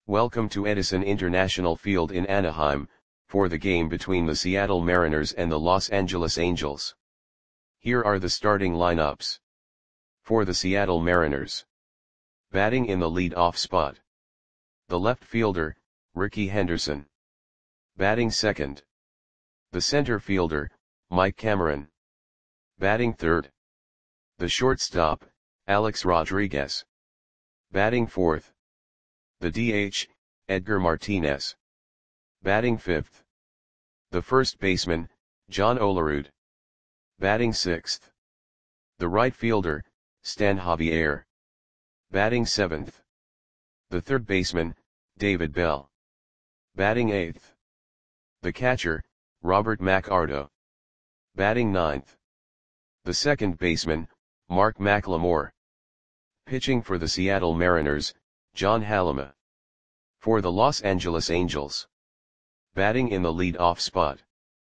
Welcome to Edison International Field in Anaheim, for the game between the Seattle Mariners and the Los Angeles Angels. Here are the starting lineups. For the Seattle Mariners. Batting in the lead-off spot. The left fielder, Rickey Henderson. Batting second. The center fielder, Mike Cameron. Batting third. The shortstop, Alex Rodriguez. Batting fourth. The DH, Edgar Martinez. Batting fifth. The first baseman, John Olerud. Batting sixth. The right fielder, Stan Javier. Batting seventh. The third baseman, David Bell. Batting eighth. The catcher, Robert McArdo. Batting ninth. The second baseman, Mark McLemore. Pitching for the Seattle Mariners, John Halama. For the Los Angeles Angels. Batting in the lead-off spot.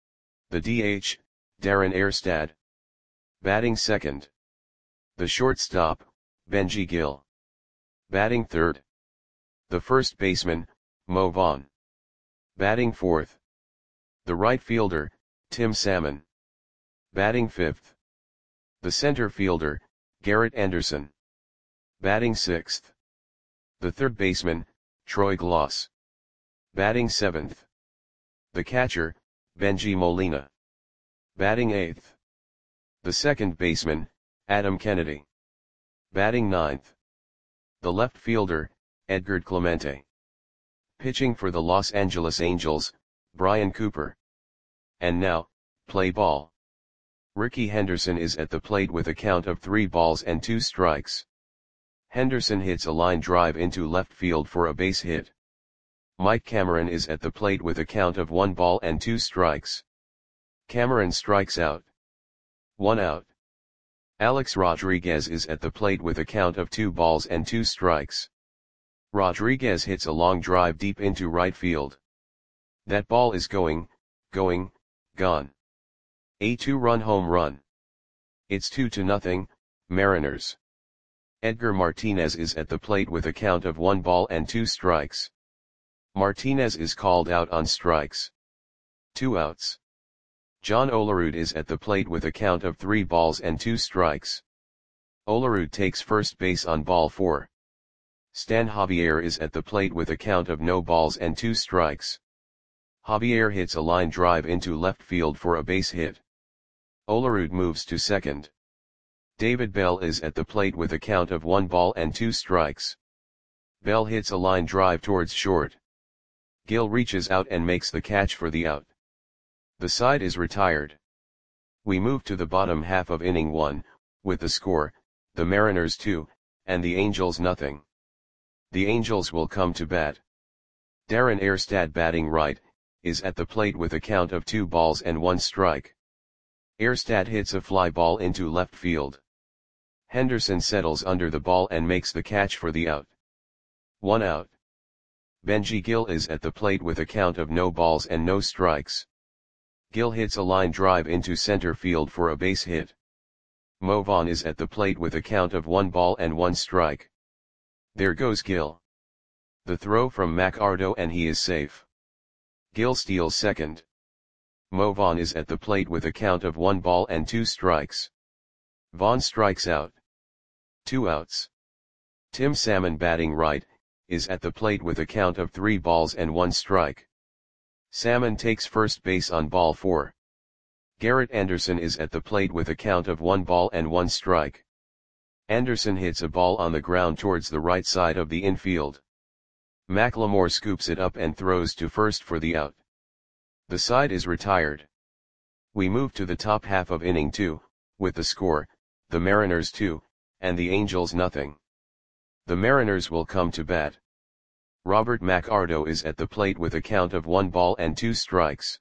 The DH, Darren Erstad. Batting second. The shortstop, Benji Gil. Batting third. The first baseman, Mo Vaughn. Batting fourth. The right fielder, Tim Salmon. Batting fifth. The center fielder, Garrett Anderson. Batting sixth. The third baseman, Troy Gloss. Batting seventh. The catcher, Benji Molina. Batting eighth. The second baseman, Adam Kennedy. Batting ninth. The left fielder, Edgar Clemente. Pitching for the Los Angeles Angels, Brian Cooper. And now, play ball. Rickey Henderson is at the plate with a count of 3 balls and 2 strikes. Henderson hits a line drive into left field for a base hit. Mike Cameron is at the plate with a count of 1 ball and 2 strikes. Cameron strikes out. 1 out. Alex Rodriguez is at the plate with a count of 2 balls and 2 strikes. Rodriguez hits a long drive deep into right field. That ball is gone. A 2-run home run. It's 2-0, Mariners. Edgar Martinez is at the plate with a count of 1 ball and 2 strikes. Martinez is called out on strikes. 2 outs. John Olerud is at the plate with a count of 3 balls and 2 strikes. Olerud takes first base on ball 4. Stan Javier is at the plate with a count of no balls and 2 strikes. Javier hits a line drive into left field for a base hit. Olerud moves to second. David Bell is at the plate with a count of 1 ball and 2 strikes. Bell hits a line drive towards short. Gil reaches out and makes the catch for the out. The side is retired. We move to the bottom half of inning 1, with the score, the Mariners 2, and the Angels nothing. The Angels will come to bat. Darren Erstad, batting right, is at the plate with a count of 2 balls and 1 strike. Erstad hits a fly ball into left field. Henderson settles under the ball and makes the catch for the out. 1 out. Benji Gil is at the plate with a count of no balls and no strikes. Gil hits a line drive into center field for a base hit. Mo Vaughn is at the plate with a count of 1 ball and 1 strike. There goes Gil. The throw from McArdo and he is safe. Gil steals second. Mo Vaughn is at the plate with a count of 1 ball and 2 strikes. Vaughn strikes out. 2 outs. Tim Salmon, batting right, is at the plate with a count of 3 balls and 1 strike. Salmon takes first base on ball 4. Garrett Anderson is at the plate with a count of 1 ball and 1 strike. Anderson hits a ball on the ground towards the right side of the infield. McLemore scoops it up and throws to first for the out. The side is retired. We move to the top half of inning 2, with the score, the Mariners 2, and the Angels nothing. The Mariners will come to bat. Robert McArdo is at the plate with a count of 1 ball and 2 strikes.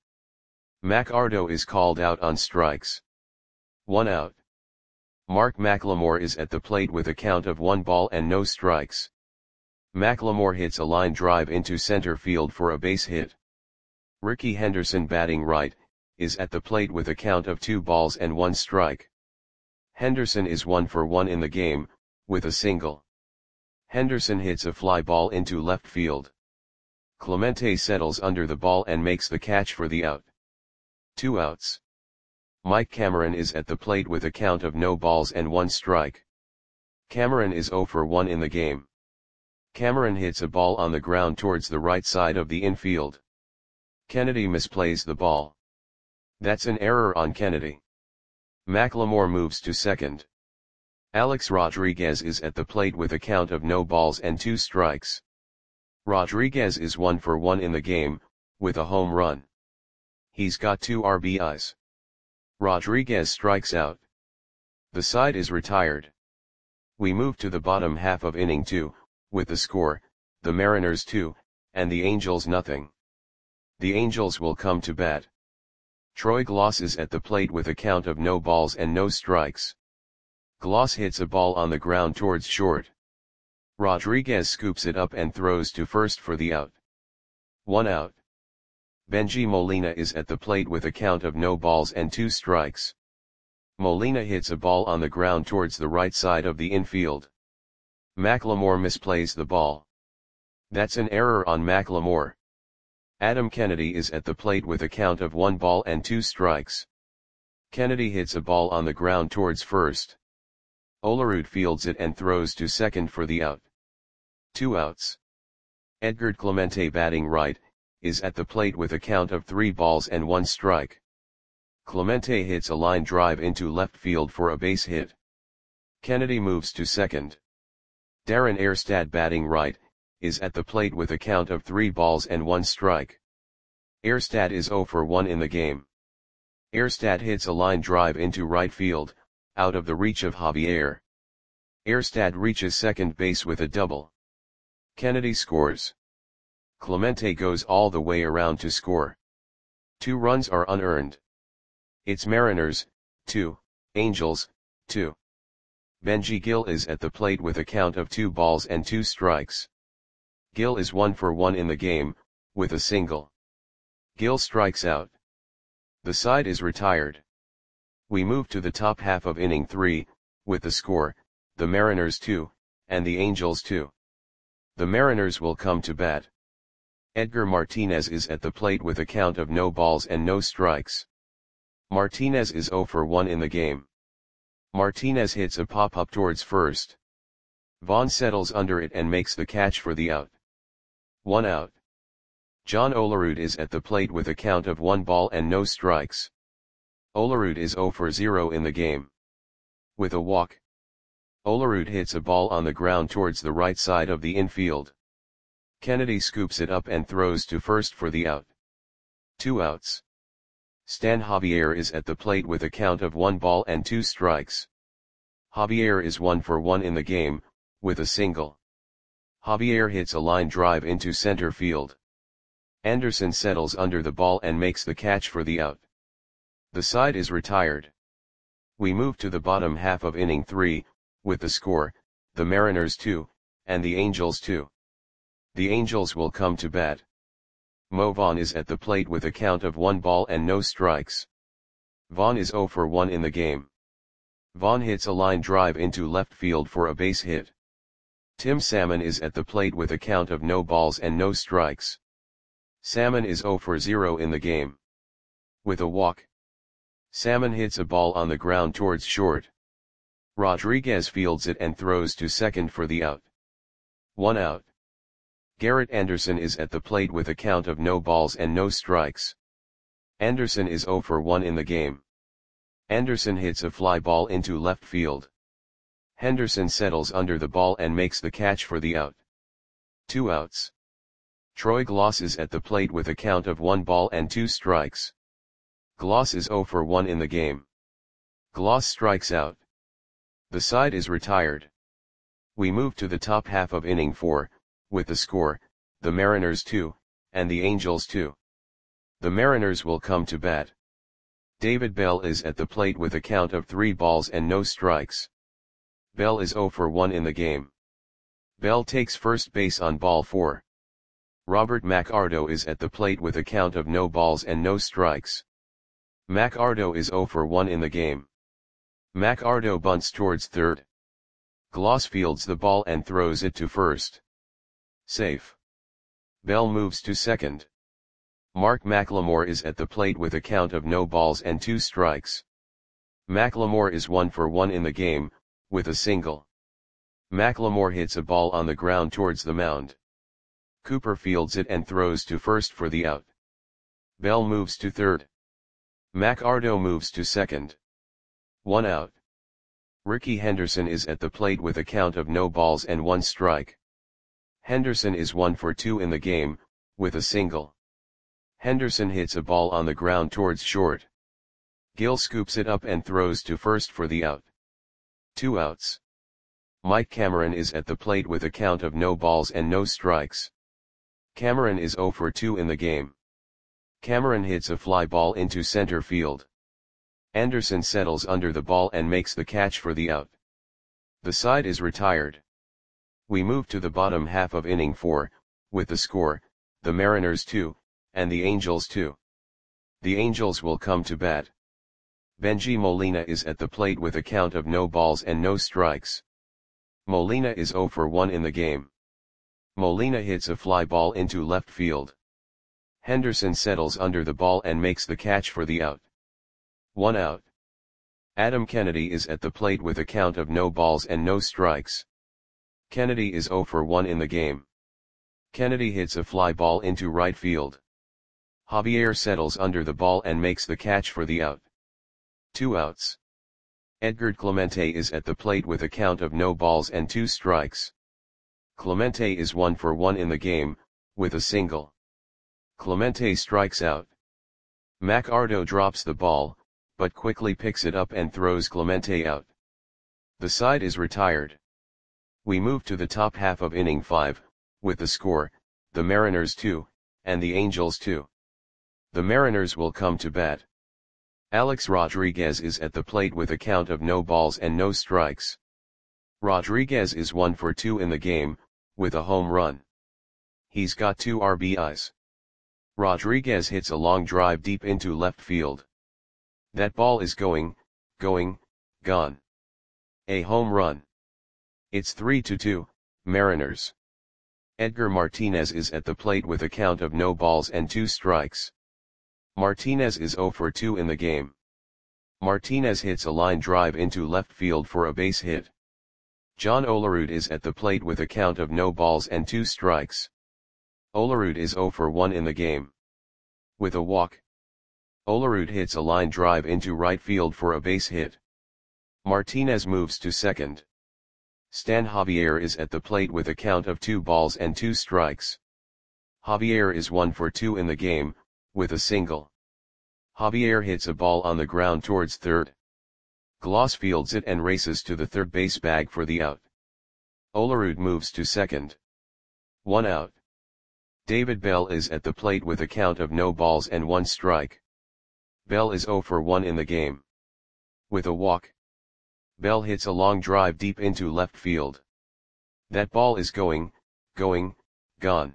McArdo is called out on strikes. 1 out. Mark McLemore is at the plate with a count of 1 ball and no strikes. McLemore hits a line drive into center field for a base hit. Rickey Henderson, batting right, is at the plate with a count of 2 balls and 1 strike. Henderson is 1 for 1 in the game, with a single. Henderson hits a fly ball into left field. Clemente settles under the ball and makes the catch for the out. 2 outs. Mike Cameron is at the plate with a count of no balls and 1 strike. Cameron is 0 for 1 in the game. Cameron hits a ball on the ground towards the right side of the infield. Kennedy misplays the ball. That's an error on Kennedy. McLemore moves to second. Alex Rodriguez is at the plate with a count of no balls and 2 strikes. Rodriguez is 1 for 1 in the game, with a home run. He's got 2 RBIs. Rodriguez strikes out. The side is retired. We move to the bottom half of inning 2, with the score, the Mariners 2, and the Angels nothing. The Angels will come to bat. Troy Glaus is at the plate with a count of no balls and no strikes. Glaus hits a ball on the ground towards short. Rodriguez scoops it up and throws to first for the out. 1 out. Benji Molina is at the plate with a count of no balls and 2 strikes. Molina hits a ball on the ground towards the right side of the infield. McLemore misplays the ball. That's an error on McLemore. Adam Kennedy is at the plate with a count of 1 ball and 2 strikes. Kennedy hits a ball on the ground towards first. Olerud fields it and throws to second for the out. 2 outs. Edgar Clemente, batting right, is at the plate with a count of 3 balls and 1 strike. Clemente hits a line drive into left field for a base hit. Kennedy moves to second. Darren Erstad, batting right, is at the plate with a count of 3 balls and 1 strike. Erstad is 0 for 1 in the game. Erstad hits a line drive into right field, out of the reach of Javier. Erstad reaches second base with a double. Kennedy scores. Clemente goes all the way around to score. 2 runs are unearned. It's Mariners, 2, Angels, 2. Benji Gil is at the plate with a count of 2 balls and 2 strikes. Gil is 1 for 1 in the game, with a single. Gil strikes out. The side is retired. We move to the top half of inning 3, with the score, the Mariners 2, and the Angels 2. The Mariners will come to bat. Edgar Martinez is at the plate with a count of no balls and no strikes. Martinez is 0 for 1 in the game. Martinez hits a pop-up towards first. Vaughn settles under it and makes the catch for the out. 1 out. John Olerud is at the plate with a count of 1 ball and no strikes. Olerud is 0 for 0 in the game. With a walk. Olerud hits a ball on the ground towards the right side of the infield. Kennedy scoops it up and throws to first for the out. 2 outs. Stan Javier is at the plate with a count of 1 ball and 2 strikes. Javier is 1 for 1 in the game, with a single. Javier hits a line drive into center field. Anderson settles under the ball and makes the catch for the out. The side is retired. We move to the bottom half of inning 3, with the score, the Mariners 2, and the Angels 2. The Angels will come to bat. Mo Vaughn is at the plate with a count of 1 ball and no strikes. Vaughn is 0 for 1 in the game. Vaughn hits a line drive into left field for a base hit. Tim Salmon is at the plate with a count of no balls and no strikes. Salmon is 0 for 0 in the game. With a walk. Salmon hits a ball on the ground towards short. Rodriguez fields it and throws to second for the out. 1 out. Garrett Anderson is at the plate with a count of no balls and no strikes. Anderson is 0 for 1 in the game. Anderson hits a fly ball into left field. Henderson settles under the ball and makes the catch for the out. 2 outs. Troy Glaus is at the plate with a count of 1 ball and 2 strikes. Glaus is 0 for 1 in the game. Glaus strikes out. The side is retired. We move to the top half of inning 4, with the score, the Mariners 2, and the Angels 2. The Mariners will come to bat. David Bell is at the plate with a count of 3 balls and no strikes. Bell is 0 for 1 in the game. Bell takes first base on ball 4. Robert McArdo is at the plate with a count of no balls and no strikes. McArdo is 0 for 1 in the game. McArdo bunts towards third. Glaus fields the ball and throws it to first. Safe. Bell moves to second. Mark McLemore is at the plate with a count of no balls and 2 strikes. McLemore is 1 for 1 in the game, with a single. McLemore hits a ball on the ground towards the mound. Cooper fields it and throws to first for the out. Bell moves to third. McArdo moves to second. 1 out. Rickey Henderson is at the plate with a count of no balls and 1 strike. Henderson is 1 for 2 in the game, with a single. Henderson hits a ball on the ground towards short. Gill scoops it up and throws to first for the out. 2 outs. Mike Cameron is at the plate with a count of no balls and no strikes. Cameron is 0 for 2 in the game. Cameron hits a fly ball into center field. Anderson settles under the ball and makes the catch for the out. The side is retired. We move to the bottom half of inning 4, with the score, the Mariners 2, and the Angels 2. The Angels will come to bat. Benji Molina is at the plate with a count of no balls and no strikes. Molina is 0 for 1 in the game. Molina hits a fly ball into left field. Henderson settles under the ball and makes the catch for the out. 1 out. Adam Kennedy is at the plate with a count of no balls and no strikes. Kennedy is 0 for 1 in the game. Kennedy hits a fly ball into right field. Javier settles under the ball and makes the catch for the out. 2 outs. Edgar Clemente is at the plate with a count of no balls and 2 strikes. Clemente is 1 for 1 in the game, with a single. Clemente strikes out. McArdo drops the ball, but quickly picks it up and throws Clemente out. The side is retired. We move to the top half of inning 5, with the score, the Mariners 2, and the Angels 2. The Mariners will come to bat. Alex Rodriguez is at the plate with a count of no balls and no strikes. Rodriguez is 1 for 2 in the game, with a home run. He's got 2 RBIs. Rodriguez hits a long drive deep into left field. That ball is going, gone. A home run. It's 3-2, Mariners. Edgar Martinez is at the plate with a count of no balls and 2 strikes. Martinez is 0 for 2 in the game. Martinez hits a line drive into left field for a base hit. John Olerud is at the plate with a count of no balls and 2 strikes. Olerud is 0 for 1 in the game. With a walk. Olerud hits a line drive into right field for a base hit. Martinez moves to second. Stan Javier is at the plate with a count of 2 balls and 2 strikes. Javier is 1 for 2 in the game, with a single. Javier hits a ball on the ground towards third. Gloss fields it and races to the third base bag for the out. Olerud moves to second. 1 out. David Bell is at the plate with a count of no balls and 1 strike. Bell is 0 for 1 in the game. With a walk. Bell hits a long drive deep into left field. That ball is going, gone.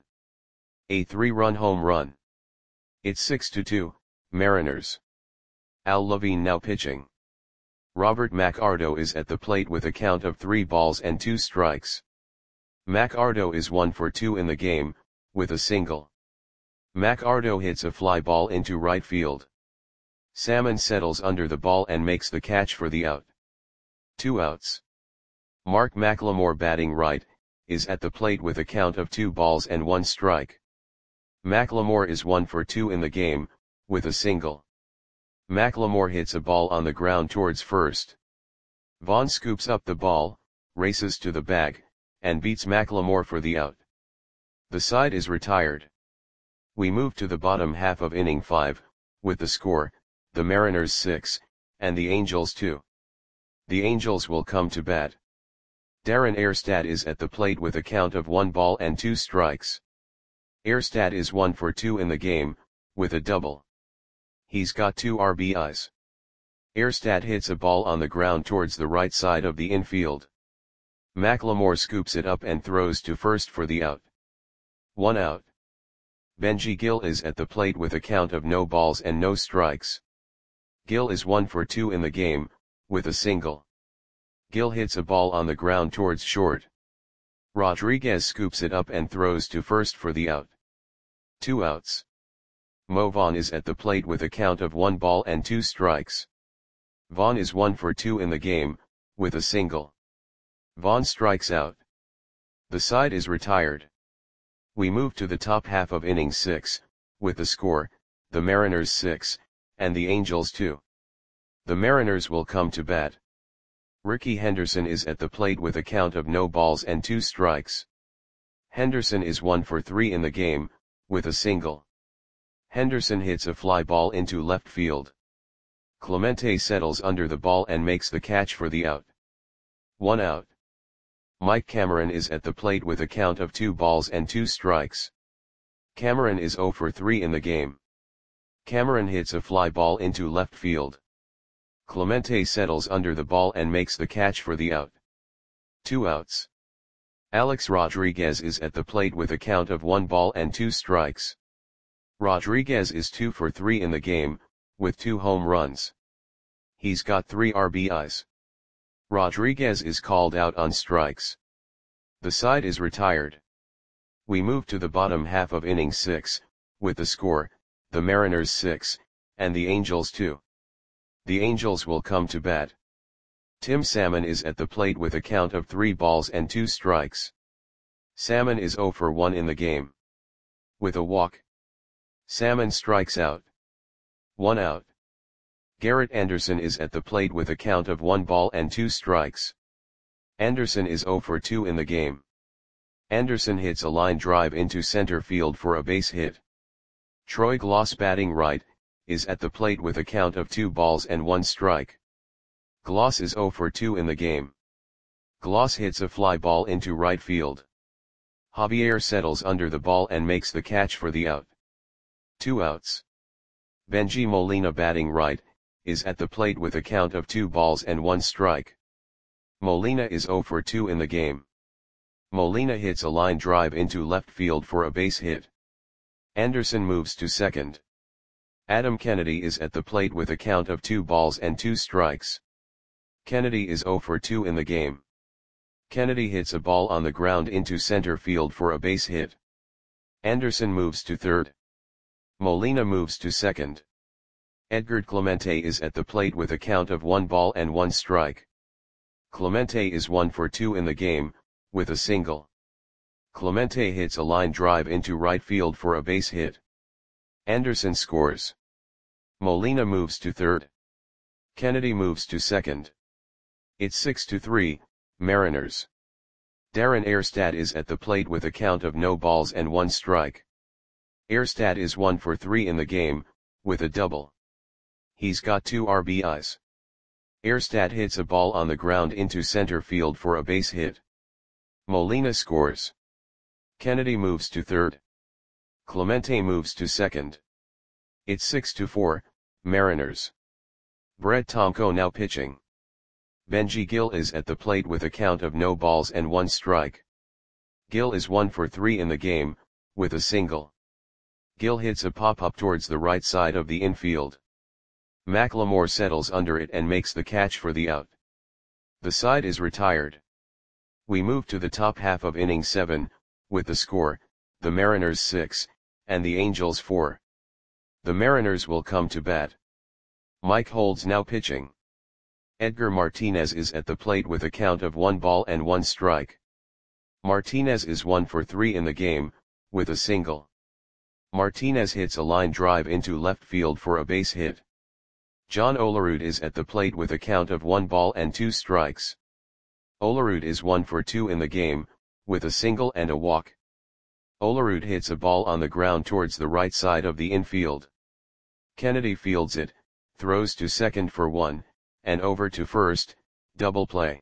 A 3-run home run. It's 6-2, Mariners. Al Levine now pitching. Robert McArdo is at the plate with a count of 3 balls and 2 strikes. McArdo is 1 for 2 in the game, with a single. McArdo hits a fly ball into right field. Salmon settles under the ball and makes the catch for the out. 2 outs. Mark McLemore batting right, is at the plate with a count of 2 balls and 1 strike. McLemore is 1 for 2 in the game, with a single. McLemore hits a ball on the ground towards first. Vaughn scoops up the ball, races to the bag, and beats McLemore for the out. The side is retired. We move to the bottom half of inning 5, with the score, the Mariners 6, and the Angels 2. The Angels will come to bat. Darren Erstad is at the plate with a count of 1 ball and 2 strikes. Erstad is 1 for 2 in the game, with a double. He's got 2 RBIs. Erstad hits a ball on the ground towards the right side of the infield. McLemore scoops it up and throws to first for the out. 1 out. Benji Gill is at the plate with a count of no balls and no strikes. Gill is 1 for 2 in the game, with a single. Gill hits a ball on the ground towards short. Rodriguez scoops it up and throws to first for the out. 2 outs. Mo Vaughn is at the plate with a count of 1 ball and 2 strikes. Vaughn is 1 for 2 in the game, with a single. Vaughn strikes out. The side is retired. We move to the top half of inning 6, with the score, the Mariners 6, and the Angels 2. The Mariners will come to bat. Rickey Henderson is at the plate with a count of no balls and 2 strikes. Henderson is 1 for 3 in the game, with a single. Henderson hits a fly ball into left field. Clemente settles under the ball and makes the catch for the out. 1 out. Mike Cameron is at the plate with a count of 2 balls and 2 strikes. Cameron is 0 for 3 in the game. Cameron hits a fly ball into left field. Clemente settles under the ball and makes the catch for the out. 2 outs. Alex Rodriguez is at the plate with a count of 1 ball and 2 strikes. Rodriguez is 2 for 3 in the game, with 2 home runs. He's got 3 RBIs. Rodriguez is called out on strikes. The side is retired. We move to the bottom half of inning 6, with the score, the Mariners 6, and the Angels 2. The Angels will come to bat. Tim Salmon is at the plate with a count of 3 balls and 2 strikes. Salmon is 0 for 1 in the game. With a walk. Salmon strikes out. 1 out. Garrett Anderson is at the plate with a count of 1 ball and 2 strikes. Anderson is 0 for 2 in the game. Anderson hits a line drive into center field for a base hit. Troy Glaus, batting right, is at the plate with a count of 2 balls and 1 strike. Glaus is 0 for 2 in the game. Glaus hits a fly ball into right field. Javier settles under the ball and makes the catch for the out. 2 outs. Benji Molina, batting right, is at the plate with a count of 2 balls and 1 strike. Molina is 0 for 2 in the game. Molina hits a line drive into left field for a base hit. Anderson moves to second. Adam Kennedy is at the plate with a count of 2 balls and 2 strikes. Kennedy is 0 for 2 in the game. Kennedy hits a ball on the ground into center field for a base hit. Anderson moves to third. Molina moves to second. Edgar Clemente is at the plate with a count of 1 ball and 1 strike. Clemente is 1 for 2 in the game, with a single. Clemente hits a line drive into right field for a base hit. Anderson scores. Molina moves to third. Kennedy moves to second. It's 6-3, Mariners. Darren Erstad is at the plate with a count of no balls and 1 strike. Erstad is 1 for 3 in the game, with a double. He's got 2 RBIs. Erstad hits a ball on the ground into center field for a base hit. Molina scores. Kennedy moves to third. Clemente moves to second. It's 6-4, Mariners. Brett Tomko now pitching. Benji Gil is at the plate with a count of no balls and 1 strike. Gil is 1 for 3 in the game, with a single. Gil hits a pop-up towards the right side of the infield. McLemore settles under it and makes the catch for the out. The side is retired. We move to the top half of inning 7, with the score, the Mariners 6, and the Angels 4. The Mariners will come to bat. Mike Holds now pitching. Edgar Martinez is at the plate with a count of 1 ball and 1 strike. Martinez is 1 for 3 in the game, with a single. Martinez hits a line drive into left field for a base hit. John Olerud is at the plate with a count of 1 ball and 2 strikes. Olerud is 1 for 2 in the game, with a single and a walk. Olerud hits a ball on the ground towards the right side of the infield. Kennedy fields it, throws to second for 1, and over to first, double play.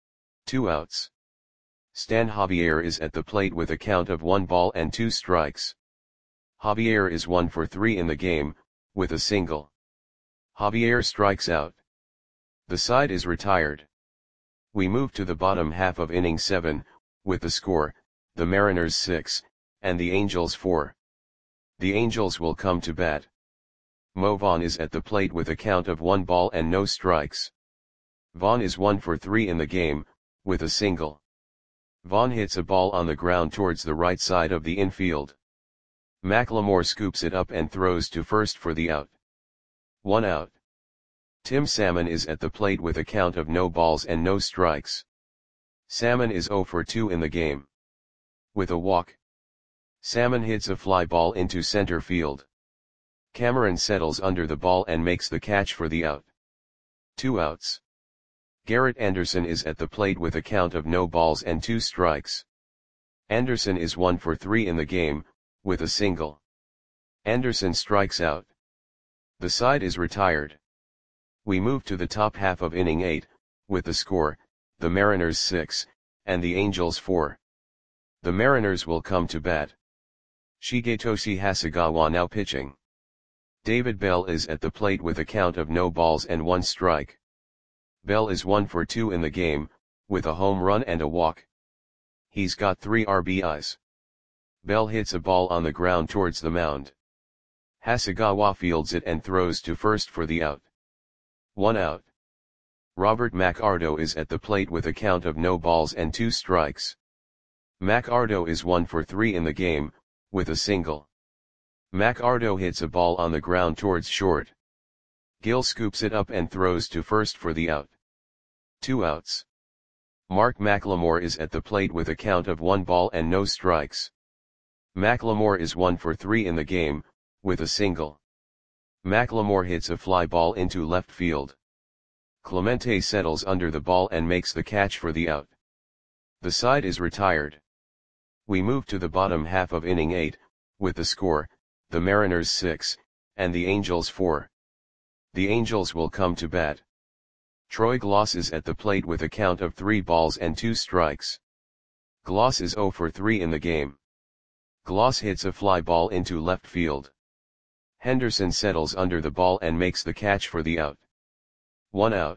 2 outs. Stan Javier is at the plate with a count of 1 ball and 2 strikes. Javier is 1 for 3 in the game, with a single. Javier strikes out. The side is retired. We move to the bottom half of inning 7, with the score, the Mariners 6, and the Angels 4. The Angels will come to bat. Mo Vaughn is at the plate with a count of 1 ball and no strikes. Vaughn is 1 for 3 in the game, with a single. Vaughn hits a ball on the ground towards the right side of the infield. Macklemore scoops it up and throws to first for the out. 1 out. Tim Salmon is at the plate with a count of no balls and no strikes. Salmon is 0 for 2 in the game. With a walk, Salmon hits a fly ball into center field. Cameron settles under the ball and makes the catch for the out. 2 outs. Garrett Anderson is at the plate with a count of no balls and 2 strikes. Anderson is 1 for 3 in the game, with a single. Anderson strikes out. The side is retired. We move to the top half of inning 8, with the score, the Mariners 6, and the Angels 4. The Mariners will come to bat. Shigetoshi Hasegawa now pitching. David Bell is at the plate with a count of no balls and 1 strike. Bell is 1 for 2 in the game, with a home run and a walk. He's got 3 RBIs. Bell hits a ball on the ground towards the mound. Hasegawa fields it and throws to first for the out. 1 out. Robert McArdo is at the plate with a count of no balls and 2 strikes. McArdo is 1 for 3 in the game, with a single. McArdo hits a ball on the ground towards short. Gill scoops it up and throws to first for the out. 2 outs. Mark McLemore is at the plate with a count of 1 ball and no strikes. McLemore is 1 for 3 in the game, with a single. McLemore hits a fly ball into left field. Clemente settles under the ball and makes the catch for the out. The side is retired. We move to the bottom half of inning 8, with the score, the Mariners 6, and the Angels 4. The Angels will come to bat. Troy Gloss is at the plate with a count of 3 balls and 2 strikes. Gloss is 0 for 3 in the game. Gloss hits a fly ball into left field. Henderson settles under the ball and makes the catch for the out. 1 out.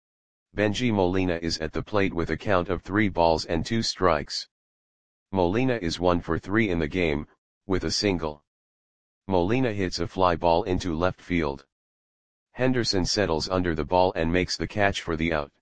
Benji Molina is at the plate with a count of 3 balls and 2 strikes. Molina is 1 for 3 in the game, with a single. Molina hits a fly ball into left field. Henderson settles under the ball and makes the catch for the out.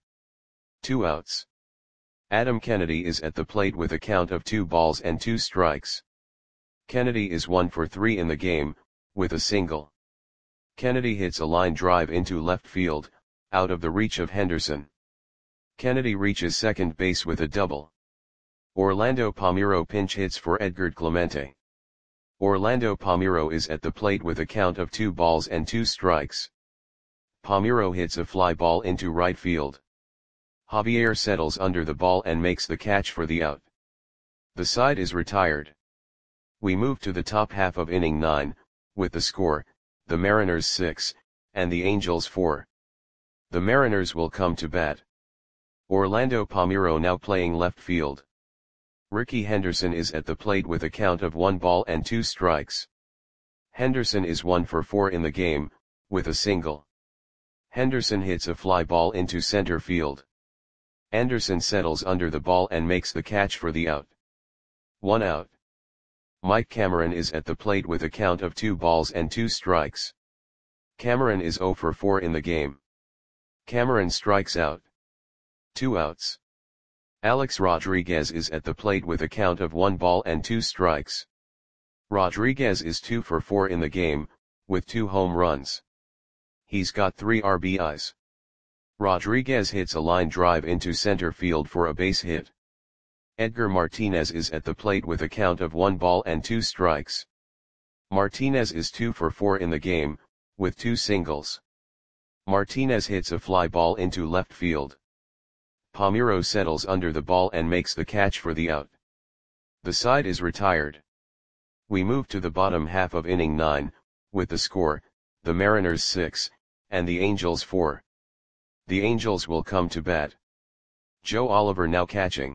2 outs. Adam Kennedy is at the plate with a count of 2 balls and 2 strikes. Kennedy is 1 for 3 in the game, with a single. Kennedy hits a line drive into left field, out of the reach of Henderson. Kennedy reaches second base with a double. Orlando Palmeiro pinch hits for Edgar Clemente. Orlando Palmeiro is at the plate with a count of 2 balls and 2 strikes. Palmeiro hits a fly ball into right field. Javier settles under the ball and makes the catch for the out. The side is retired. We move to the top half of inning 9, with the score, the Mariners 6, and the Angels 4. The Mariners will come to bat. Orlando Palmeiro now playing left field. Ricky Henderson is at the plate with a count of 1 ball and 2 strikes. Henderson is 1 for 4 in the game, with a single. Henderson hits a fly ball into center field. Anderson settles under the ball and makes the catch for the out. 1 out. Mike Cameron is at the plate with a count of 2 balls and 2 strikes. Cameron is 0 for 4 in the game. Cameron strikes out. 2 outs. Alex Rodriguez is at the plate with a count of 1 ball and 2 strikes. Rodriguez is 2 for 4 in the game, with 2 home runs. He's got 3 RBIs. Rodriguez hits a line drive into center field for a base hit. Edgar Martinez is at the plate with a count of 1 ball and 2 strikes. Martinez is 2 for 4 in the game, with 2 singles. Martinez hits a fly ball into left field. Palmeiro settles under the ball and makes the catch for the out. The side is retired. We move to the bottom half of inning 9, with the score, the Mariners 6, and the Angels 4. The Angels will come to bat. Joe Oliver now catching.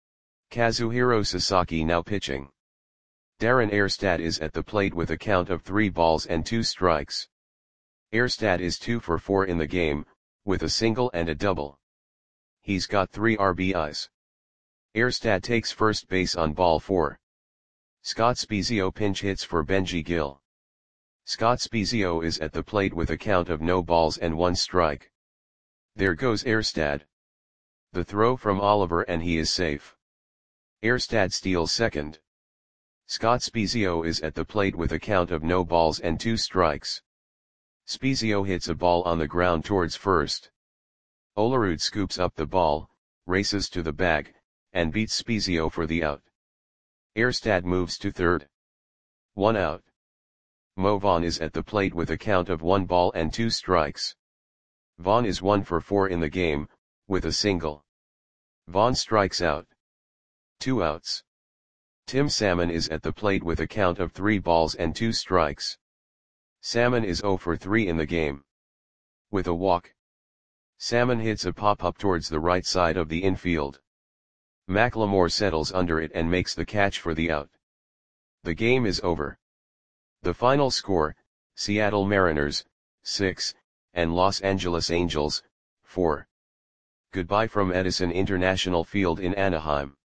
Kazuhiro Sasaki now pitching. Darren Erstad is at the plate with a count of 3 balls and 2 strikes. Erstad is 2 for 4 in the game, with a single and a double. He's got 3 RBIs. Erstad takes first base on ball 4. Scott Spiezio pinch hits for Benji Gill. Scott Spiezio is at the plate with a count of no balls and 1 strike. There goes Erstad. The throw from Oliver and he is safe. Erstad steals second. Scott Spiezio is at the plate with a count of no balls and 2 strikes. Spiezio hits a ball on the ground towards first. Olerud scoops up the ball, races to the bag, and beats Spiezio for the out. Erstad moves to third. 1 out. Mo Vaughn is at the plate with a count of 1 ball and 2 strikes. Vaughn is 1 for 4 in the game, with a single. Vaughn strikes out. 2 outs. Tim Salmon is at the plate with a count of 3 balls and 2 strikes. Salmon is 0 for 3 in the game. With a walk. Salmon hits a pop-up towards the right side of the infield. McLemore settles under it and makes the catch for the out. The game is over. The final score, Seattle Mariners, 6, and Los Angeles Angels, 4. Goodbye from Edison International Field in Anaheim.